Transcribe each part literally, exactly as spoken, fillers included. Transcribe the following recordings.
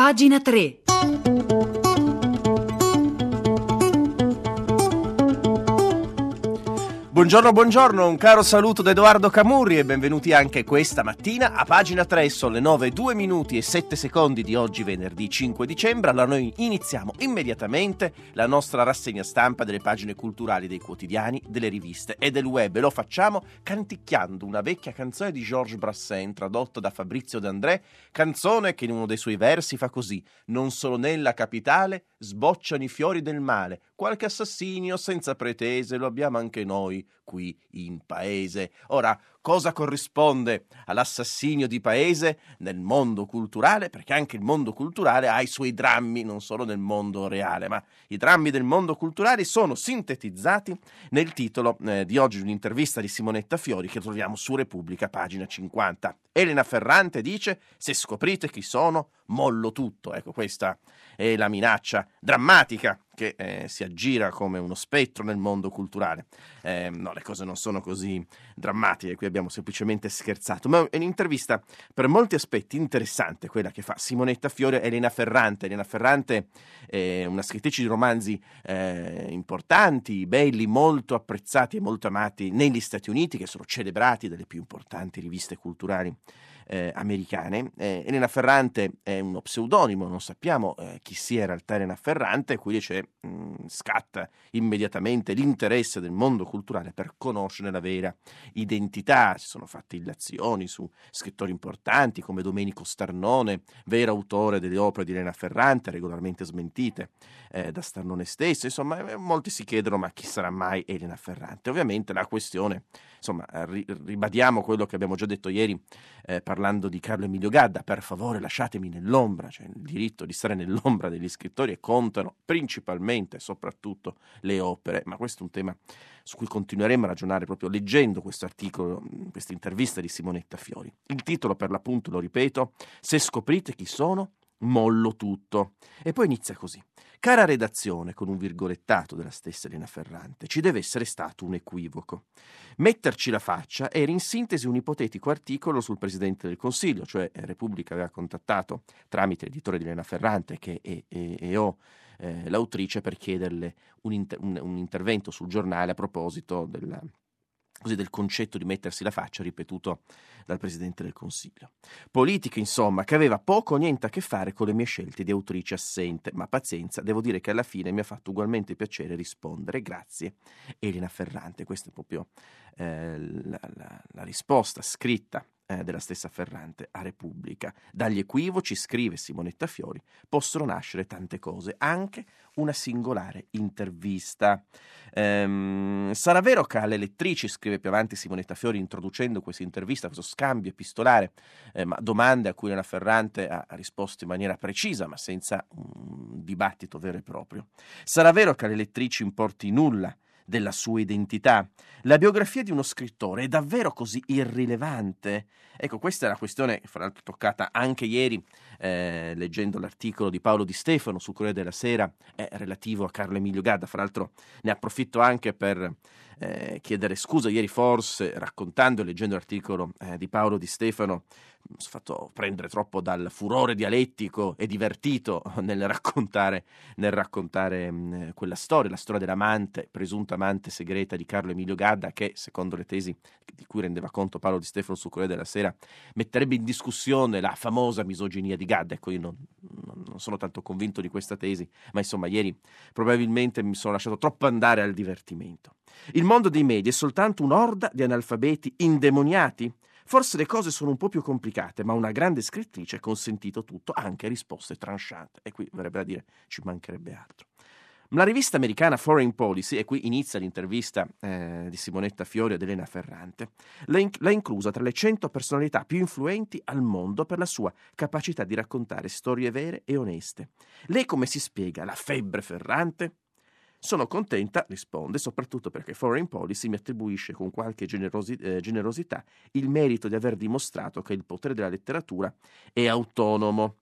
Pagina tre. Buongiorno, buongiorno, un caro saluto da Edoardo Camurri e benvenuti anche questa mattina a Pagina tre. Sono le nove e due minuti e sette secondi di oggi, venerdì cinque dicembre. Allora noi iniziamo immediatamente la nostra rassegna stampa delle pagine culturali dei quotidiani, delle riviste e del web, e lo facciamo canticchiando una vecchia canzone di Georges Brassens tradotta da Fabrizio De André, canzone che in uno dei suoi versi fa così: non solo nella capitale sbocciano i fiori del male, qualche assassinio senza pretese lo abbiamo anche noi qui in paese. Ora, cosa corrisponde all'assassinio di paese nel mondo culturale? Perché anche il mondo culturale ha i suoi drammi, non solo nel mondo reale, ma i drammi del mondo culturale sono sintetizzati nel titolo eh, di oggi di un'intervista di Simonetta Fiori che troviamo su Repubblica, pagina cinquanta. Elena Ferrante dice: se scoprite chi sono, mollo tutto. Ecco, questa è la minaccia drammatica che eh, si aggira come uno spettro nel mondo culturale. Eh, no, le cose non sono così drammatiche, qui abbiamo semplicemente scherzato, ma è un'intervista per molti aspetti interessante quella che fa Simonetta Fiori e Elena Ferrante. Elena Ferrante è una scrittrice di romanzi eh, importanti, belli, molto apprezzati e molto amati negli Stati Uniti, che sono celebrati dalle più importanti riviste culturali Eh, americane. Eh, Elena Ferrante è uno pseudonimo, non sappiamo eh, chi sia in realtà Elena Ferrante, quindi c'è, mh, scatta immediatamente l'interesse del mondo culturale per conoscere la vera identità. Si sono fatte illazioni su scrittori importanti come Domenico Starnone, vero autore delle opere di Elena Ferrante, regolarmente smentite eh, da Starnone stesso. Insomma, eh, molti si chiedono: ma chi sarà mai Elena Ferrante? Ovviamente la questione, insomma, ri- ribadiamo quello che abbiamo già detto ieri eh, parlando di Carlo Emilio Gadda: per favore lasciatemi nell'ombra. Cioè, il diritto di stare nell'ombra degli scrittori, e contano principalmente e soprattutto le opere. Ma questo è un tema su cui continueremo a ragionare proprio leggendo questo articolo, questa intervista di Simonetta Fiori. Il titolo, per l'appunto, lo ripeto: se scoprite chi sono, mollo tutto. E poi inizia così: cara redazione, con un virgolettato della stessa Elena Ferrante, ci deve essere stato un equivoco. Metterci la faccia era in sintesi un ipotetico articolo sul Presidente del Consiglio, cioè Repubblica aveva contattato tramite l'editore di Elena Ferrante, che è, è, è o eh, l'autrice, per chiederle un, inter- un, un intervento sul giornale a proposito della così del concetto di mettersi la faccia ripetuto dal Presidente del Consiglio. Politica, insomma, che aveva poco o niente a che fare con le mie scelte di autrice assente, ma pazienza, devo dire che alla fine mi ha fatto ugualmente piacere rispondere. Grazie, Elena Ferrante. Questa è proprio eh, la, la, la risposta scritta eh, della stessa Ferrante a Repubblica. Dagli equivoci, scrive Simonetta Fiori, possono nascere tante cose, anche una singolare intervista. Ehm, sarà vero che alle lettrici, scrive più avanti Simonetta Fiori introducendo questa intervista, questo scambio epistolare, eh, ma domande a cui Elena Ferrante ha, ha risposto in maniera precisa ma senza un dibattito vero e proprio. Sarà vero che alle lettrici importi nulla della sua identità? La biografia di uno scrittore è davvero così irrilevante? Ecco, questa è la questione, fra l'altro toccata anche ieri eh, leggendo l'articolo di Paolo Di Stefano sul Corriere della Sera eh, relativo a Carlo Emilio Gadda. Fra l'altro ne approfitto anche per eh, chiedere scusa. Ieri forse, raccontando e leggendo l'articolo eh, di Paolo Di Stefano, mi sono fatto prendere troppo dal furore dialettico e divertito nel raccontare, nel raccontare mh, quella storia, la storia dell'amante, presunta amante segreta di Carlo Emilio Gadda, che secondo le tesi di cui rendeva conto Paolo Di Stefano sul Corriere della Sera metterebbe in discussione la famosa misoginia di Gadda. Ecco, io non, non sono tanto convinto di questa tesi, ma insomma ieri probabilmente mi sono lasciato troppo andare al divertimento. Il mondo dei media è soltanto un'orda di analfabeti indemoniati? Forse le cose sono un po' più complicate, ma una grande scrittrice ha consentito tutto, anche risposte tranchant. E qui verrebbe da dire, ci mancherebbe altro. La rivista americana Foreign Policy, e qui inizia l'intervista eh, di Simonetta Fiori ad Elena Ferrante, l'ha, in- l'ha inclusa tra le cento personalità più influenti al mondo per la sua capacità di raccontare storie vere e oneste. Lei come si spiega la febbre Ferrante? Sono contenta, risponde, soprattutto perché Foreign Policy mi attribuisce con qualche generosi- eh, generosità il merito di aver dimostrato che il potere della letteratura è autonomo.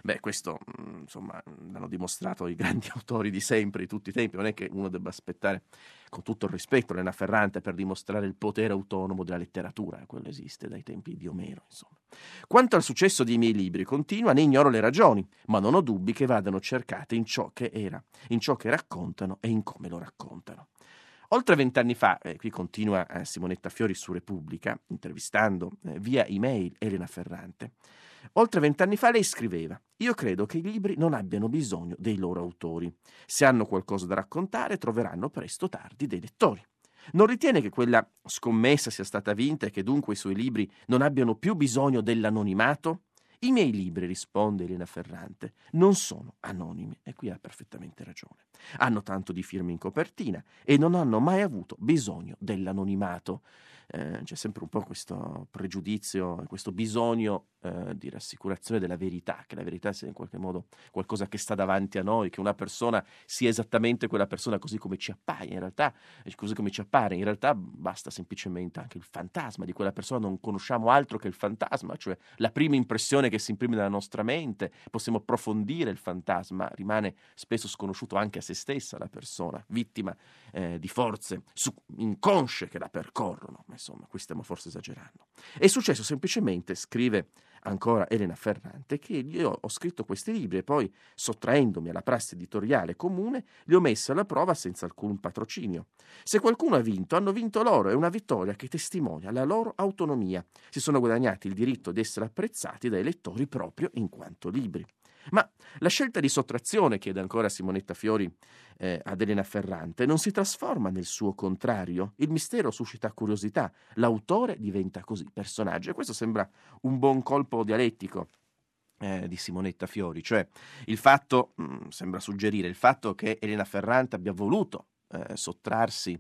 Beh, questo mh, insomma l'hanno dimostrato i grandi autori di sempre, di tutti i tempi. Non è che uno debba aspettare, con tutto il rispetto, Elena Ferrante per dimostrare il potere autonomo della letteratura. Quello esiste dai tempi di Omero, insomma. Quanto al successo dei miei libri, continua, ne ignoro le ragioni, ma non ho dubbi che vadano cercate in ciò che era, in ciò che raccontano e in come lo raccontano. Oltre vent'anni fa, eh, qui continua eh, Simonetta Fiori su Repubblica, intervistando eh, via email Elena Ferrante, oltre vent'anni fa lei scriveva: «Io credo che i libri non abbiano bisogno dei loro autori. Se hanno qualcosa da raccontare, troveranno presto o tardi dei lettori». Non ritiene che quella scommessa sia stata vinta e che dunque i suoi libri non abbiano più bisogno dell'anonimato? I miei libri, risponde Elena Ferrante, non sono anonimi, e qui ha perfettamente ragione. Hanno tanto di firme in copertina e non hanno mai avuto bisogno dell'anonimato. Eh, c'è sempre un po' questo pregiudizio, questo bisogno eh, di rassicurazione della verità, che la verità sia in qualche modo qualcosa che sta davanti a noi, che una persona sia esattamente quella persona così come ci appaia, in realtà, così come ci appare, in realtà basta semplicemente anche il fantasma di quella persona, non conosciamo altro che il fantasma, cioè la prima impressione che si imprime nella nostra mente, possiamo approfondire il fantasma, rimane spesso sconosciuto anche a se stessa la persona, vittima eh, di forze su- inconsce che la percorrono, ma insomma, qui stiamo forse esagerando. È successo semplicemente, scrive ancora Elena Ferrante, che io ho scritto questi libri e poi, sottraendomi alla prassi editoriale comune, li ho messi alla prova senza alcun patrocinio. Se qualcuno ha vinto, hanno vinto loro, è una vittoria che testimonia la loro autonomia. Si sono guadagnati il diritto di essere apprezzati dai lettori proprio in quanto libri. Ma la scelta di sottrazione, chiede ancora Simonetta Fiori eh, ad Elena Ferrante, non si trasforma nel suo contrario? Il mistero suscita curiosità, l'autore diventa così personaggio. E questo sembra un buon colpo dialettico eh, di Simonetta Fiori, cioè il fatto, mh, sembra suggerire, il fatto che Elena Ferrante abbia voluto eh, sottrarsi,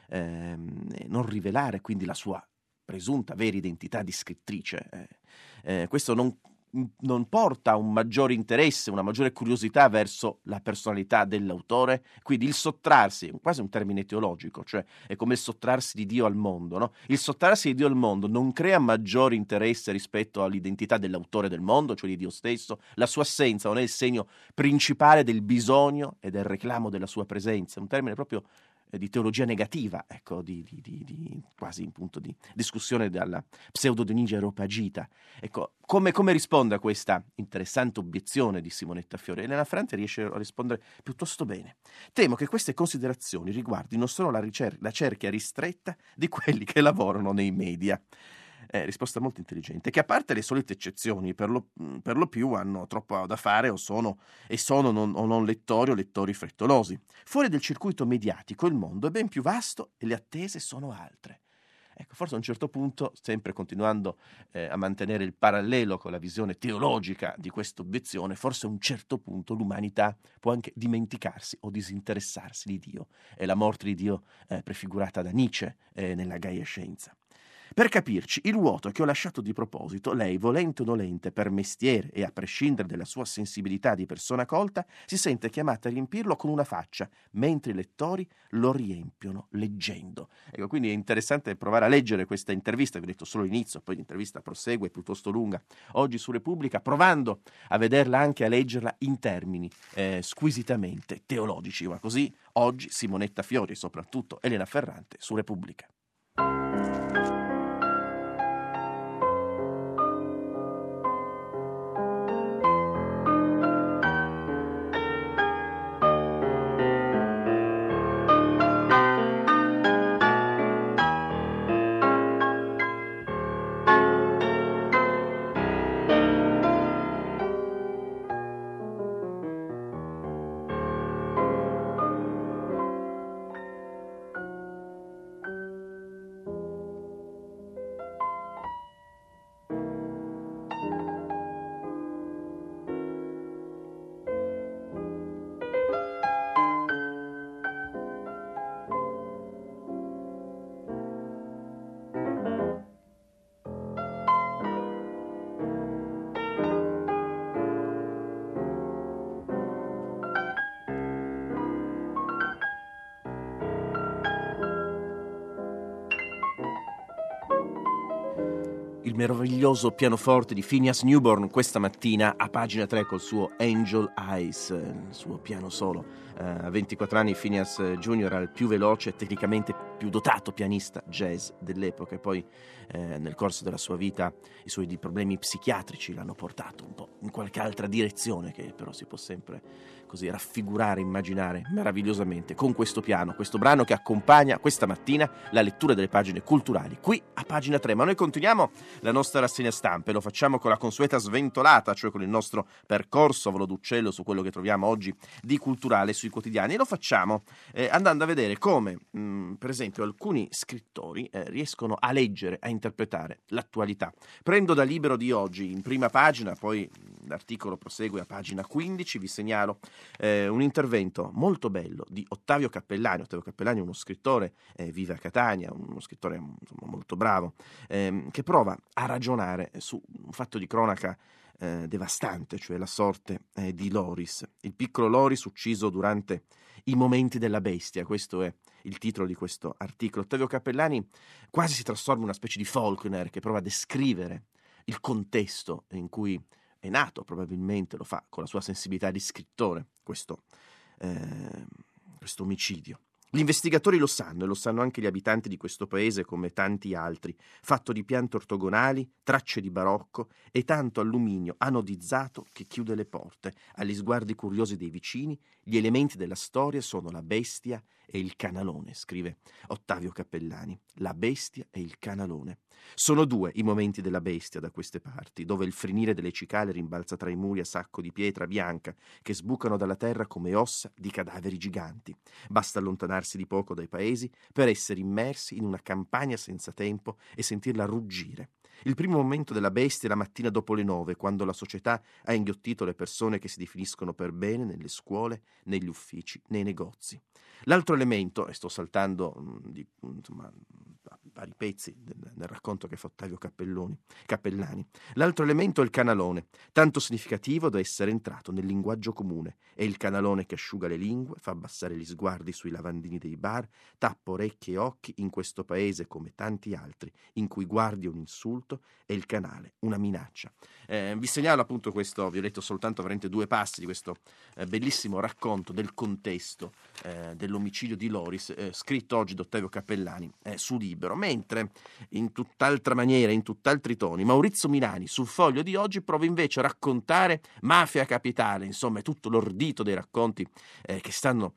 ehm, e non rivelare quindi la sua presunta vera identità di scrittrice. Eh, eh, questo non non porta a un maggiore interesse, una maggiore curiosità verso la personalità dell'autore, quindi il sottrarsi, quasi un termine teologico, cioè è come il sottrarsi di Dio al mondo, no? Il sottrarsi di Dio al mondo non crea maggiore interesse rispetto all'identità dell'autore del mondo, cioè di Dio stesso, la sua assenza non è il segno principale del bisogno e del reclamo della sua presenza, è un termine proprio di teologia negativa, ecco, di, di, di, di quasi in punto di discussione dalla pseudo-Dionigi Areopagita. Ecco, come, come risponde a questa interessante obiezione di Simonetta Fiori? Elena Ferrante riesce a rispondere piuttosto bene. Temo che queste considerazioni riguardino solo la, ricer- la cerchia ristretta di quelli che lavorano nei media. Eh, risposta molto intelligente, che a parte le solite eccezioni, per lo, per lo più hanno troppo da fare o sono, e sono non, o non lettori o lettori frettolosi. Fuori del circuito mediatico il mondo è ben più vasto e le attese sono altre. Ecco, forse a un certo punto, sempre continuando eh, a mantenere il parallelo con la visione teologica di questa obiezione, forse a un certo punto l'umanità può anche dimenticarsi o disinteressarsi di Dio. È la morte di Dio eh, prefigurata da Nietzsche eh, nella Gaia Scienza. Per capirci, il vuoto che ho lasciato di proposito, lei, volente o nolente, per mestiere e a prescindere dalla sua sensibilità di persona colta, si sente chiamata a riempirlo con una faccia, mentre i lettori lo riempiono leggendo. Ecco, quindi è interessante provare a leggere questa intervista, vi ho detto solo l'inizio, poi l'intervista prosegue, è piuttosto lunga, oggi su Repubblica, provando a vederla anche a leggerla in termini eh, squisitamente teologici, ma così oggi Simonetta Fiori e soprattutto Elena Ferrante su Repubblica. Il meraviglioso pianoforte di Phineas Newborn questa mattina a pagina tre col suo Angel Eyes, il suo piano solo. Uh, a ventiquattro anni Phineas Junior era il più veloce e tecnicamente più dotato pianista jazz dell'epoca, e poi eh, nel corso della sua vita i suoi di problemi psichiatrici l'hanno portato un po' in qualche altra direzione, che però si può sempre così raffigurare, immaginare meravigliosamente con questo piano, questo brano che accompagna questa mattina la lettura delle pagine culturali qui a pagina tre. Ma noi continuiamo la nostra rassegna stampa e lo facciamo con la consueta sventolata, cioè con il nostro percorso a volo d'uccello su quello che troviamo oggi di culturale sui quotidiani, e lo facciamo eh, andando a vedere come mh, per esempio alcuni scrittori eh, riescono a leggere, a interpretare l'attualità. Prendo da Libero di oggi in prima pagina, poi l'articolo prosegue a pagina quindici, vi segnalo eh, un intervento molto bello di Ottavio Cappellani. Ottavio Cappellani è uno scrittore, eh, vive a Catania, uno scrittore insomma, molto bravo, eh, che prova a ragionare su un fatto di cronaca eh, devastante, cioè la sorte eh, di Loris, il piccolo Loris ucciso durante i momenti della bestia. Questo è il titolo di questo articolo. Ottavio Cappellani quasi si trasforma in una specie di Faulkner che prova a descrivere il contesto in cui è nato, probabilmente lo fa con la sua sensibilità di scrittore, questo, eh, questo omicidio. Gli investigatori lo sanno, e lo sanno anche gli abitanti di questo paese come tanti altri, fatto di piante ortogonali, tracce di barocco e tanto alluminio anodizzato che chiude le porte. Agli sguardi curiosi dei vicini, gli elementi della storia sono la bestia e il canalone, scrive Ottavio Cappellani. La bestia e il canalone. Sono due i momenti della bestia da queste parti, dove il frinire delle cicale rimbalza tra i muri a sacco di pietra bianca che sbucano dalla terra come ossa di cadaveri giganti. Basta allontanarsi di poco dai paesi per essere immersi in una campagna senza tempo e sentirla ruggire. Il primo momento della bestia è la mattina dopo le nove, quando la società ha inghiottito le persone che si definiscono per bene nelle scuole, negli uffici, nei negozi. L'altro elemento, e sto saltando mh, di, insomma, vari pezzi del, del racconto che fa Ottavio Cappelloni, Cappellani, l'altro elemento è il canalone, tanto significativo da essere entrato nel linguaggio comune. È il canalone che asciuga le lingue, fa abbassare gli sguardi sui lavandini dei bar, tappa orecchie e occhi in questo paese come tanti altri, in cui guardi un insulto e il canale una minaccia. Eh, vi segnalo appunto questo, vi ho letto soltanto veramente due passi di questo eh, bellissimo racconto del contesto eh, dell'omicidio di Loris, eh, scritto oggi da Ottavio Cappellani eh, su Libero, mentre in tutt'altra maniera, in tutt'altri toni, Maurizio Milani sul Foglio di oggi prova invece a raccontare Mafia Capitale, insomma è tutto l'ordito dei racconti eh, che stanno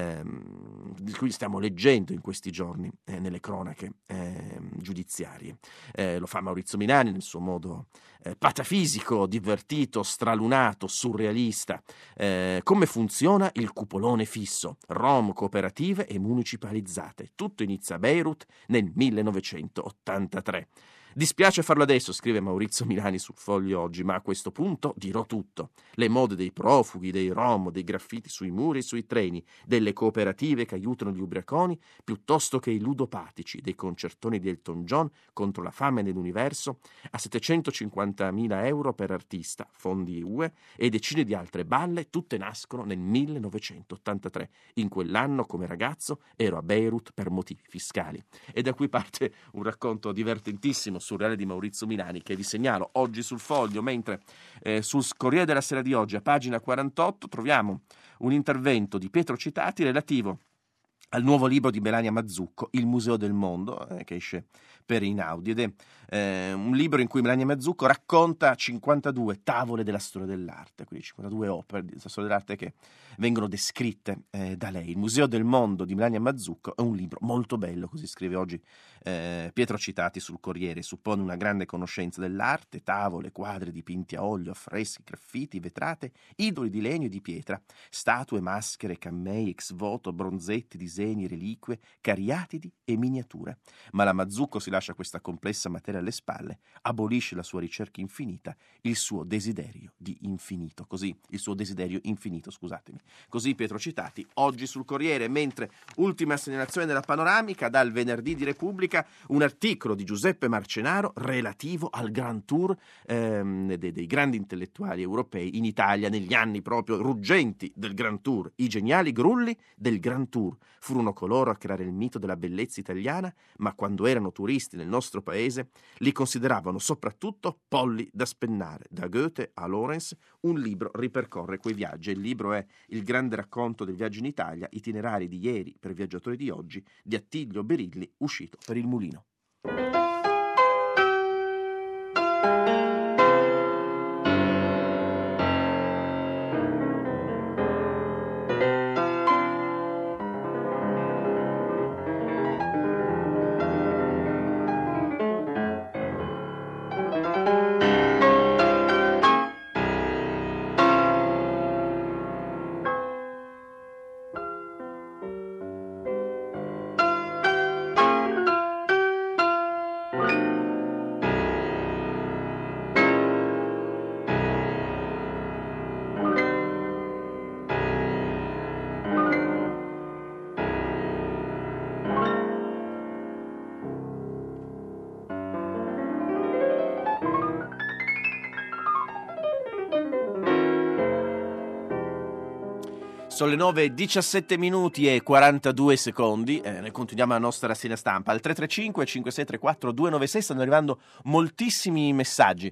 ehm, di cui stiamo leggendo in questi giorni eh, nelle cronache eh, giudiziarie. Eh, lo fa Maurizio Milani nel suo modo eh, patafisico, divertito, stralunato, surrealista. Eh, come funziona il cupolone fisso, rom, cooperative e municipalizzate. Tutto inizia a Beirut nel millenovecentottantatré. Dispiace farlo adesso, scrive Maurizio Milani sul Foglio oggi, ma a questo punto dirò tutto. Le mode dei profughi, dei rom, dei graffiti sui muri e sui treni, delle cooperative che aiutano gli ubriaconi, piuttosto che i ludopatici, dei concertoni di Elton John contro la fame nell'universo, a settecentocinquantamila euro per artista, fondi U E, e decine di altre balle, tutte nascono nel millenovecentottantatré. In quell'anno, come ragazzo, ero a Beirut per motivi fiscali. E da qui parte un racconto divertentissimo, surreale di Maurizio Milani, che vi segnalo oggi sul Foglio, mentre eh, sul Corriere della Sera di oggi a pagina quarantotto troviamo un intervento di Pietro Citati relativo al nuovo libro di Melania Mazzucco, Il Museo del Mondo, eh, che esce per Einaudi, ed è eh, un libro in cui Melania Mazzucco racconta cinquantadue tavole della storia dell'arte, quindi cinquantadue opere della storia dell'arte che vengono descritte eh, da lei. Il Museo del Mondo di Melania Mazzucco è un libro molto bello, così scrive oggi eh, Pietro Citati sul Corriere, suppone una grande conoscenza dell'arte, tavole, quadri dipinti a olio, affreschi, graffiti, vetrate, idoli di legno e di pietra, statue, maschere, cammei, ex voto, bronzetti, disegni, reliquie, cariatidi e miniature. Ma la Mazzucco si lascia questa complessa materia alle spalle, abolisce la sua ricerca infinita, il suo desiderio di infinito, così, il suo desiderio infinito, scusatemi. Così Pietro Citati, oggi sul Corriere, mentre ultima segnalazione della panoramica, dal Venerdì di Repubblica, un articolo di Giuseppe Marcenaro relativo al Grand Tour ehm, dei, dei grandi intellettuali europei in Italia negli anni proprio ruggenti del Grand Tour. I geniali grulli del Grand Tour furono coloro a creare il mito della bellezza italiana, ma quando erano turisti visti nel nostro paese li consideravano soprattutto polli da spennare. Da Goethe a Lorenz un libro ripercorre quei viaggi. Il libro è Il grande racconto del viaggio in Italia, itinerari di ieri per viaggiatori di oggi, di Attilio Berilli, uscito per il Mulino. Sono le nove e diciassette minuti e quarantadue secondi, eh, ne continuiamo la nostra rassegna stampa. Al tre tre cinque cinque sei tre quattro due nove sei stanno arrivando moltissimi messaggi.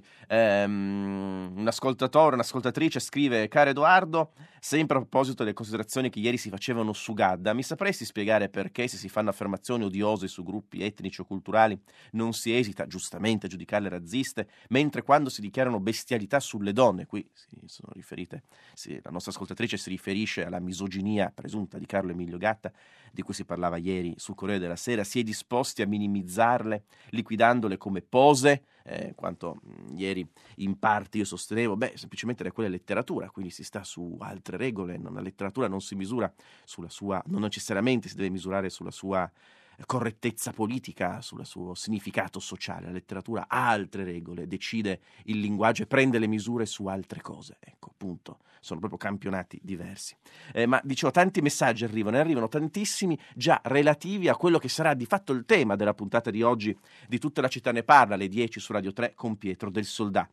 Ehm, un ascoltatore, un'ascoltatrice scrive: caro Edoardo, sempre a proposito delle considerazioni che ieri si facevano su Gadda, mi sapresti spiegare perché se si fanno affermazioni odiose su gruppi etnici o culturali non si esita giustamente a giudicarle razziste, mentre quando si dichiarano bestialità sulle donne, qui si sono riferite, sì, la nostra ascoltatrice si riferisce alla la misoginia presunta di Carlo Emilio Gatta, di cui si parlava ieri sul Corriere della Sera, si è disposti a minimizzarle, liquidandole come pose, eh, quanto mh, ieri in parte io sostenevo, beh, semplicemente da quella letteratura, quindi si sta su altre regole, non, la letteratura non si misura sulla sua, non necessariamente si deve misurare sulla sua correttezza politica, sul suo significato sociale. La letteratura ha altre regole, decide il linguaggio e prende le misure su altre cose, ecco, punto. Sono proprio campionati diversi. Eh, ma dicevo, tanti messaggi arrivano, e arrivano tantissimi già relativi a quello che sarà di fatto il tema della puntata di oggi di Tutta la città ne parla, alle dieci su Radio tre con Pietro del Soldà.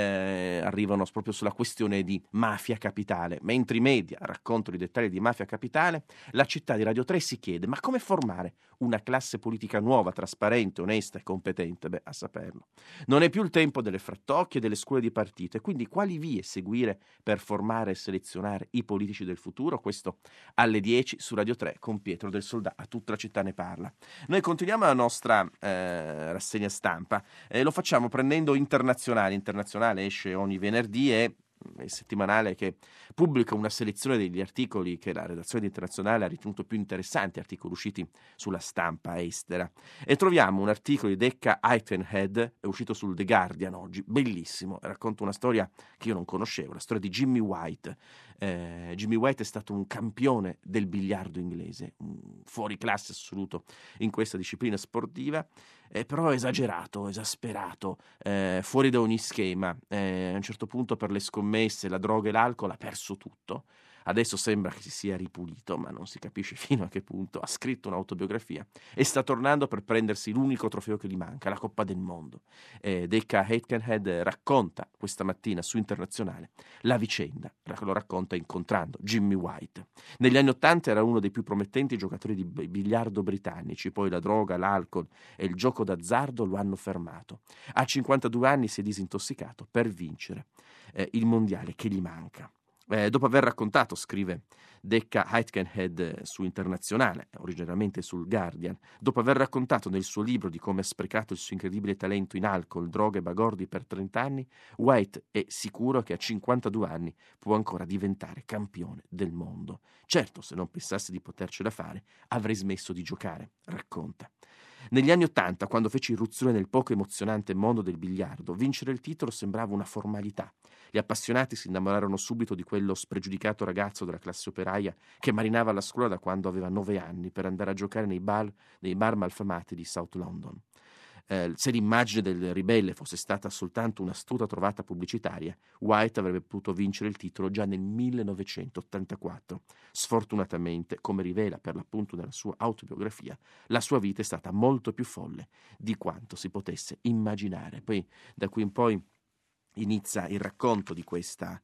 Eh, arrivano proprio sulla questione di Mafia Capitale. Mentre i media raccontano i dettagli di Mafia Capitale, la città di Radio tre si chiede: ma come formare una classe politica nuova, trasparente, onesta e competente? Beh, a saperlo. Non è più il tempo delle frattocchie e delle scuole di partito, e quindi quali vie seguire per formare e selezionare i politici del futuro? Questo alle dieci su Radio tre con Pietro del Soldà, a Tutta la città ne parla. Noi continuiamo la nostra eh, rassegna stampa e lo facciamo prendendo Internazionale. Internazionale esce ogni venerdì e il settimanale che pubblica una selezione degli articoli che la redazione di Internazionale ha ritenuto più interessanti, articoli usciti sulla stampa estera, e troviamo un articolo di Decca Aikenhead, è uscito sul The Guardian oggi, bellissimo, racconta una storia che io non conoscevo, la storia di Jimmy White. eh, Jimmy White è stato un campione del biliardo inglese, un fuoriclasse assoluto in questa disciplina sportiva, eh, però esagerato, esasperato, eh, fuori da ogni schema. Eh, a un certo punto per le scommesse, la droga e l'alcol ha perso tutto. Adesso sembra che si sia ripulito, ma non si capisce fino a che punto. Ha scritto un'autobiografia e sta tornando per prendersi l'unico trofeo che gli manca, la Coppa del Mondo. Eh, Decca Aikenhead racconta questa mattina su Internazionale la vicenda, lo racconta incontrando Jimmy White. Negli anni Ottanta era uno dei più promettenti giocatori di biliardo britannici, poi la droga, l'alcol e il gioco d'azzardo lo hanno fermato. A cinquantadue anni si è disintossicato per vincere eh, il mondiale che gli manca. Eh, dopo aver raccontato, scrive Decca Aikenhead su Internazionale, originariamente sul Guardian, dopo aver raccontato nel suo libro di come ha sprecato il suo incredibile talento in alcol, droga e bagordi per trenta anni, White è sicuro che a cinquantadue anni può ancora diventare campione del mondo. Certo, se non pensasse di potercela fare, avrei smesso di giocare, racconta. Negli anni Ottanta, quando fece irruzione nel poco emozionante mondo del biliardo, vincere il titolo sembrava una formalità. Gli appassionati si innamorarono subito di quello spregiudicato ragazzo della classe operaia che marinava alla scuola da quando aveva nove anni per andare a giocare nei bar, nei bar malfamati di South London. Eh, se l'immagine del ribelle fosse stata soltanto un'astuta trovata pubblicitaria, White avrebbe potuto vincere il titolo già nel millenovecentottantaquattro. Sfortunatamente, come rivela per l'appunto nella sua autobiografia, la sua vita è stata molto più folle di quanto si potesse immaginare. Poi da qui in poi inizia il racconto di questa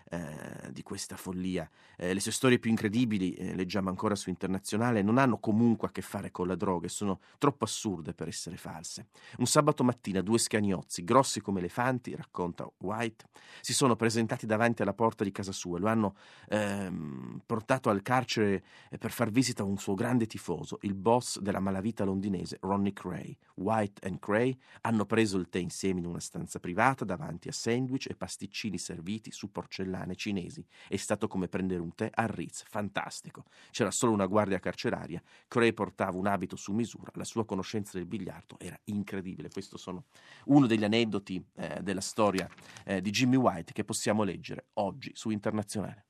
eh, di questa follia. Eh, le sue storie più incredibili, eh, leggiamo ancora su Internazionale, non hanno comunque a che fare con la droga e sono troppo assurde per essere false. Un sabato mattina due scagnozzi, grossi come elefanti, racconta White, si sono presentati davanti alla porta di casa sua e lo hanno ehm, portato al carcere per far visita a un suo grande tifoso, il boss della malavita londinese Ronnie Cray. White e Cray hanno preso il tè insieme in una stanza privata davanti a sandwich e pasticcini serviti su porcellane cinesi. È stato come prendere un tè al Ritz, fantastico. C'era solo una guardia carceraria. Cray portava un abito su misura, la sua conoscenza del biliardo era incredibile. Questo sono uno degli aneddoti eh, della storia eh, di Jimmy White che possiamo leggere oggi su Internazionale.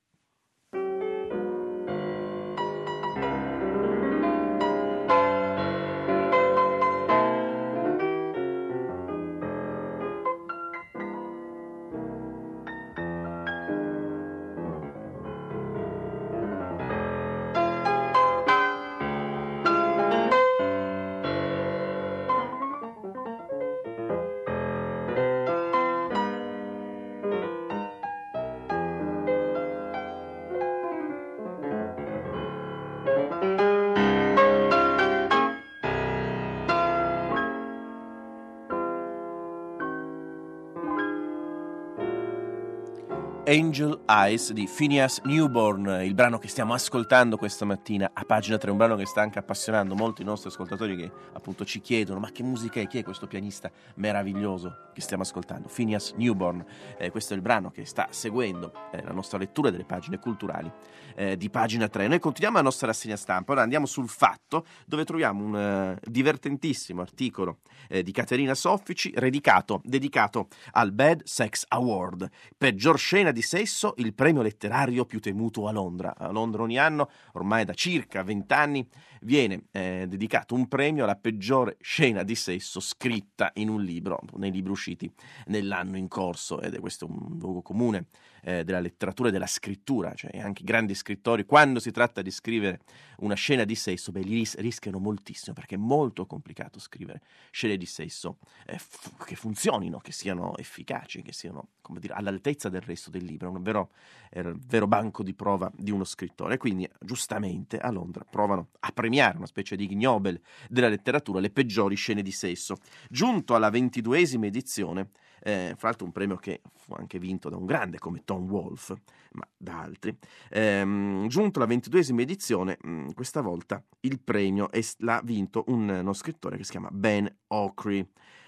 Angel Eyes di Phineas Newborn, il brano che stiamo ascoltando questa mattina a pagina tre, un brano che sta anche appassionando molti nostri ascoltatori che appunto ci chiedono ma che musica è, chi è questo pianista meraviglioso che stiamo ascoltando? Phineas Newborn, eh, questo è il brano che sta seguendo eh, la nostra lettura delle pagine culturali eh, di pagina tre. Noi continuiamo la nostra rassegna stampa, ora andiamo sul Fatto dove troviamo un eh, divertentissimo articolo eh, di Caterina Soffici dedicato, dedicato al Bad Sex Award, peggior scena di sesso, il premio letterario più temuto a Londra. A Londra ogni anno, ormai da circa vent'anni, viene eh, dedicato un premio alla peggiore scena di sesso scritta in un libro, nei libri usciti nell'anno in corso, ed è questo un luogo comune eh, della letteratura e della scrittura, cioè anche i grandi scrittori, quando si tratta di scrivere una scena di sesso, beh, li ris- rischiano moltissimo, perché è molto complicato scrivere scene di sesso eh, f- che funzionino, che siano efficaci, che siano, come dire, all'altezza del resto del libro, un vero, è il vero banco di prova di uno scrittore. Quindi giustamente a Londra provano a premiare una specie di Ig Nobel della letteratura le peggiori scene di sesso. Giunto alla ventiduesima edizione, eh, fra l'altro un premio che fu anche vinto da un grande come Tom Wolfe, ma da altri, ehm, giunto alla ventiduesima edizione, mh, questa volta il premio è, l'ha vinto un, uno scrittore che si chiama Ben Okri.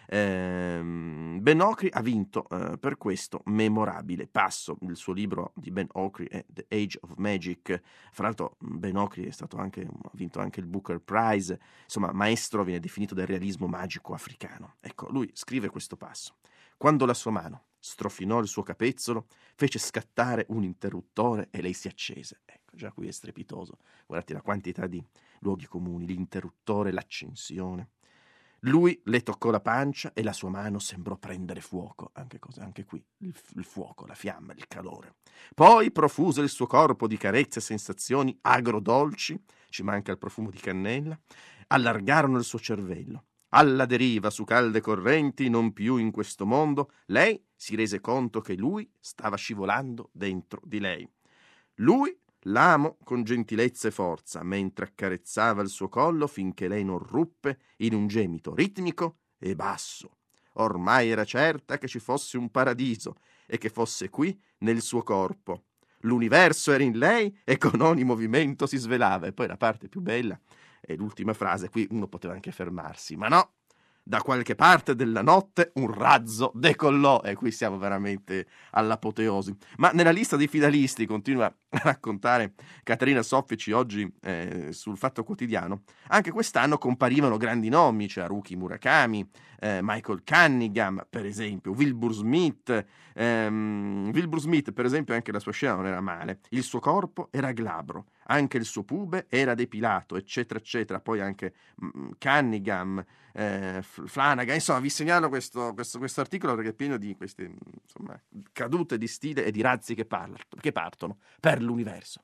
Ben Okri ha vinto eh, per questo memorabile passo. Il suo libro di Ben Okri è The Age of Magic. Fra l'altro Ben Okri è stato anche, ha vinto anche il Booker Prize, insomma maestro, viene definito del realismo magico africano. Ecco, lui scrive questo passo: quando la sua mano strofinò il suo capezzolo, fece scattare un interruttore e lei si accese. Ecco, già qui è strepitoso, guardate la quantità di luoghi comuni, l'interruttore, l'accensione. Lui le toccò la pancia e la sua mano sembrò prendere fuoco. Anche, cosa, anche qui il, il fuoco, la fiamma, il calore. Poi profuse il suo corpo di carezze e sensazioni agrodolci, ci manca il profumo di cannella, allargarono il suo cervello. Alla deriva su calde correnti, non più in questo mondo, lei si rese conto che lui stava scivolando dentro di lei. Lui l'amò con gentilezza e forza, mentre accarezzava il suo collo finché lei non ruppe in un gemito ritmico e basso. Ormai era certa che ci fosse un paradiso e che fosse qui nel suo corpo. L'universo era in lei e con ogni movimento si svelava. E poi la parte più bella è l'ultima frase, qui uno poteva anche fermarsi, ma no! Da qualche parte della notte un razzo decollò, e qui siamo veramente all'apoteosi. Ma nella lista dei finalisti, continua a raccontare Caterina Soffici oggi eh, sul Fatto Quotidiano, anche quest'anno comparivano grandi nomi, cioè Haruki Murakami, eh, Michael Cunningham, per esempio, Wilbur Smith. Ehm, Wilbur Smith, per esempio, anche la sua scena non era male. Il suo corpo era glabro, anche il suo pube era depilato, eccetera, eccetera. Poi anche mm, Cunningham, eh, Flanagan, insomma, vi segnalo questo, questo, questo articolo perché è pieno di queste, insomma, cadute di stile e di razzi che, parla, che partono per l'universo.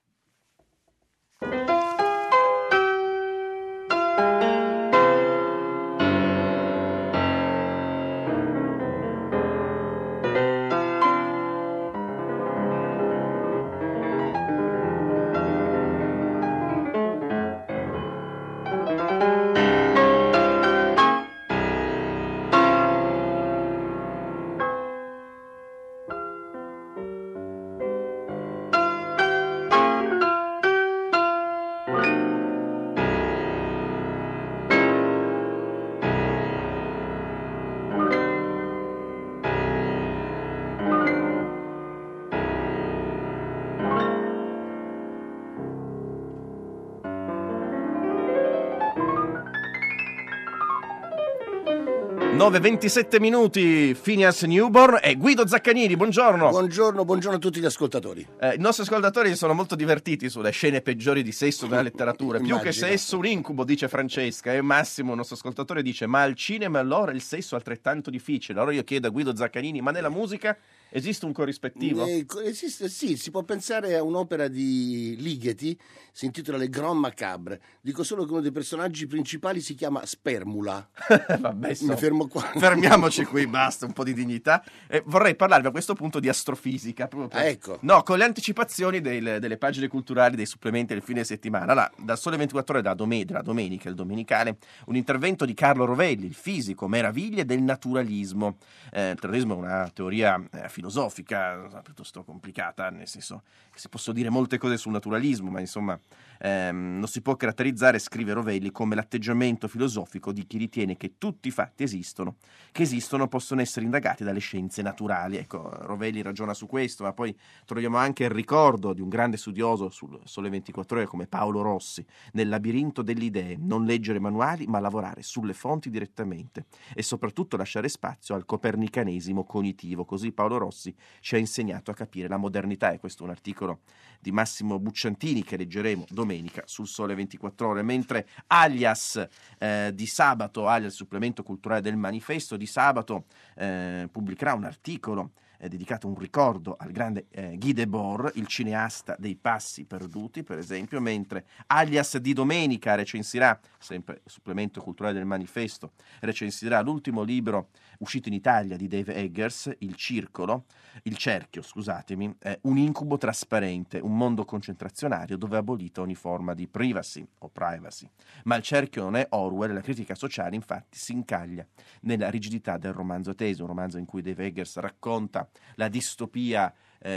nove e ventisette minuti, Phineas Newborn e Guido Zaccagnini, buongiorno. Buongiorno, buongiorno a tutti gli ascoltatori. Eh, I nostri ascoltatori sono molto divertiti sulle scene peggiori di sesso della letteratura. Più che sesso, un incubo, dice Francesca. E Massimo, il nostro ascoltatore, dice: ma al cinema allora il sesso è altrettanto difficile. Allora io chiedo a Guido Zaccagnini: ma nella musica esiste un corrispettivo? Eh, esiste, sì, si può pensare a un'opera di Ligeti, si intitola Le Grand Macabre. Dico solo che uno dei personaggi principali si chiama Spermula. Vabbè, so. Mi fermo qua. Fermiamoci qui, basta, un po' di dignità. Eh, vorrei parlarvi a questo punto di astrofisica. Proprio per... Ah, ecco. No, con le anticipazioni del, delle pagine culturali, dei supplementi del fine settimana. Allora, da Sole ventiquattro Ore, da dome- della domenica, il domenicale, un intervento di Carlo Rovelli, il fisico, meraviglie del naturalismo. Eh, il naturalismo è una teoria eh, filosofica piuttosto complicata, nel senso che si possono dire molte cose sul naturalismo, ma insomma ehm, non si può caratterizzare, scrive Rovelli, come l'atteggiamento filosofico di chi ritiene che tutti i fatti esistono, che esistono possono essere indagati dalle scienze naturali. Ecco, Rovelli ragiona su questo, ma poi troviamo anche il ricordo di un grande studioso sul Sole ventiquattro Ore come Paolo Rossi, nel labirinto delle idee, non leggere manuali ma lavorare sulle fonti direttamente e soprattutto lasciare spazio al copernicanesimo cognitivo. Così Paolo Rossi ci ha insegnato a capire la modernità, e questo è un articolo di Massimo Bucciantini che leggeremo domenica sul Sole ventiquattro Ore, mentre Alias eh, di sabato, Alias supplemento culturale del Manifesto di sabato, eh, pubblicherà un articolo eh, dedicato a un ricordo al grande eh, Guy Debord, il cineasta dei passi perduti, per esempio, mentre Alias di domenica recensirà, sempre supplemento culturale del Manifesto, recensirà l'ultimo libro uscito in Italia di Dave Eggers, Il Circolo, il cerchio, scusatemi, è un incubo trasparente, un mondo concentrazionario dove è abolita ogni forma di privacy o privacy. Ma il cerchio non è Orwell, la critica sociale infatti si incaglia nella rigidità del romanzo teso, un romanzo in cui Dave Eggers racconta la distopia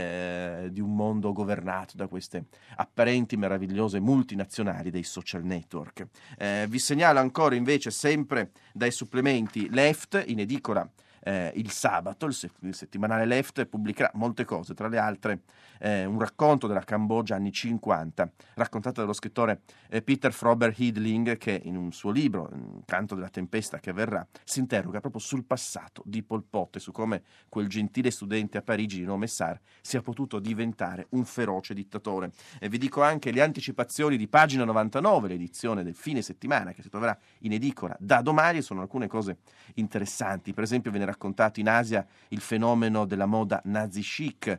eh, di un mondo governato da queste apparenti meravigliose multinazionali dei social network. Eh, vi segnalo ancora invece, sempre dai supplementi, Left in edicola Eh, il sabato, il, se- il settimanale Left pubblicherà molte cose, tra le altre eh, un racconto della Cambogia anni cinquanta, raccontato dallo scrittore eh, Peter Frober Hidling, che in un suo libro, Canto della tempesta che verrà, si interroga proprio sul passato di Pol Pot e su come quel gentile studente a Parigi di nome Sar sia potuto diventare un feroce dittatore. E vi dico anche le anticipazioni di Pagina novantanove, l'edizione del fine settimana che si troverà in edicola da domani. Sono alcune cose interessanti, per esempio viene raccontato in Asia il fenomeno della moda nazi chic,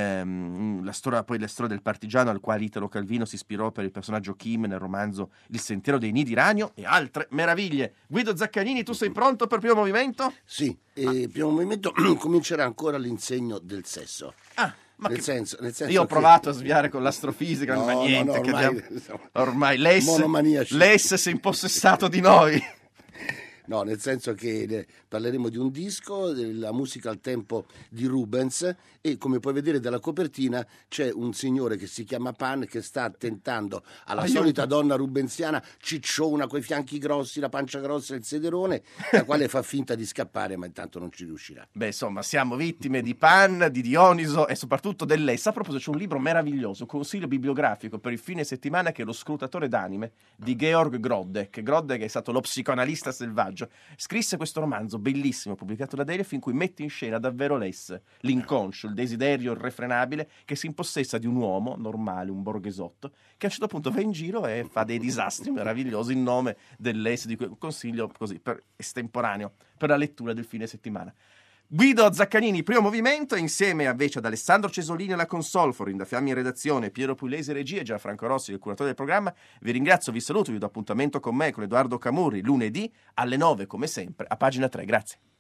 ehm, la storia, poi la storia del partigiano al quale Italo Calvino si ispirò per il personaggio Kim nel romanzo Il sentiero dei nidi ragno, e altre meraviglie. Guido Zaccagnini, tu sei pronto per primo movimento? Sì, e ah. il primo movimento comincerà ancora l'insegno del sesso. Ah. Ma nel che... senso, nel senso Io ho che... provato a sviare con l'astrofisica, no, ma niente, no, no, che ormai, abbiamo... ormai l'E S, monomaniaci. l'E S si è impossessato di noi. No, nel senso che eh, parleremo di un disco, la musica al tempo di Rubens, e come puoi vedere dalla copertina c'è un signore che si chiama Pan che sta tentando alla Aiuto. solita donna rubensiana cicciona coi fianchi grossi, la pancia grossa e il sederone, la quale fa finta di scappare ma intanto non ci riuscirà. Beh, insomma, siamo vittime di Pan, di Dioniso e soprattutto dell'E S. A proposito, c'è un libro meraviglioso, consiglio bibliografico per il fine settimana, che è Lo scrutatore d'anime di Georg Grodek. Grodek è stato lo psicoanalista selvaggio. Scrisse questo romanzo bellissimo pubblicato da Delphi in cui mette in scena davvero l'E S, l'inconscio, il desiderio irrefrenabile che si impossessa di un uomo normale, un borghesotto, che a un certo punto va in giro e fa dei disastri meravigliosi in nome dell'E S, di cui consiglio così per estemporaneo per la lettura del fine settimana. Guido Zaccagnini, primo movimento, insieme invece ad Alessandro Cesolini alla console, Florinda Fiammi in redazione, Piero Pugliese regia e Gianfranco Rossi, il curatore del programma. Vi ringrazio, vi saluto, vi do appuntamento con me, con Edoardo Camurri, lunedì alle nove come sempre a Pagina tre. Grazie.